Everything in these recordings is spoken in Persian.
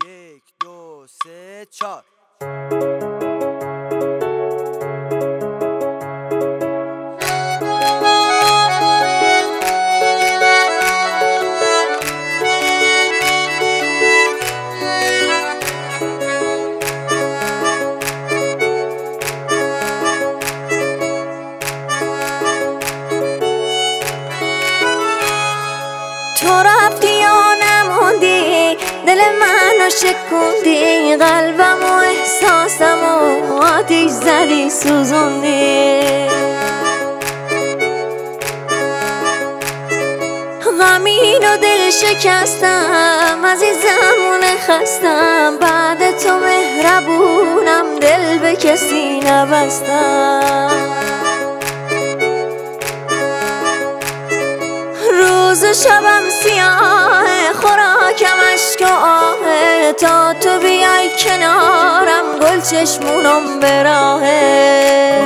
1 2 3 4 تو رفتی یا نموندی، دل منو شکوندی، قلبم و احساسم و آتیش زدی سوزوندی. غمین و دل شکستم، عزیزمون خستم، بعد تو مهربونم، دل به کسی نبستم. روز و شبم سیاه، خوراکم اشک و آهه، تا تو بیای کنارم گل چشمونم به راهه.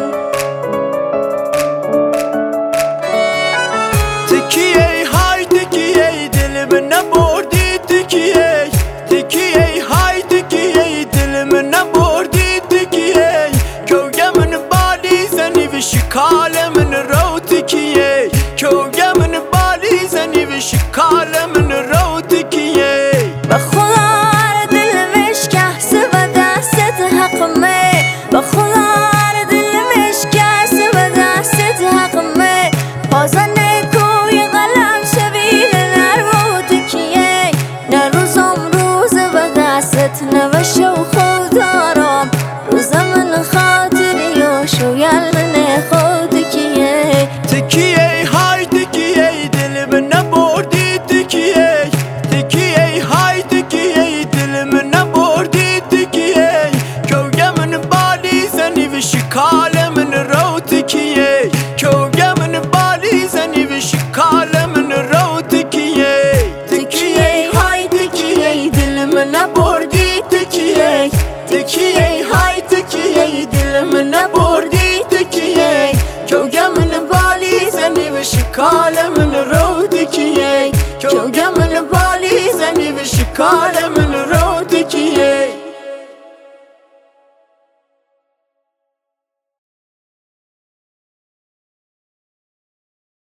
تکیه های تکیه دل من نبردی، تکیه تکیه های تکیه دل من نبردی، تکیه کوگه من بالی زنی و شکال من رو، تکیه کوگه من بالی زنی و شکال من رو، تکیه به خدا دل مشکست و دستت حقمه، به خدا دل مشکست و دستت حقمه. بازن کوی قلم شبیل نرو، تکیه نه روزم روز و دستت نوشه و خودارم، روز من خاطری و شویل من خود، تکیه تکیه های تکیه دل من نبردی، تکیه تکیه های تکیه دل من نبردی، تکیه کوگه من بالی زنی و شکال من رو، تکیه کوگه من بالی زنی و شکال من رو، تکیه تکیه های تکیه دل من نبردی، تکیه تکیه های تکیه دل من نبردی، تکیه کوگه من بالی زنی و شکال من رو، تکیه کوگه من بالی زنی و شکال من رو.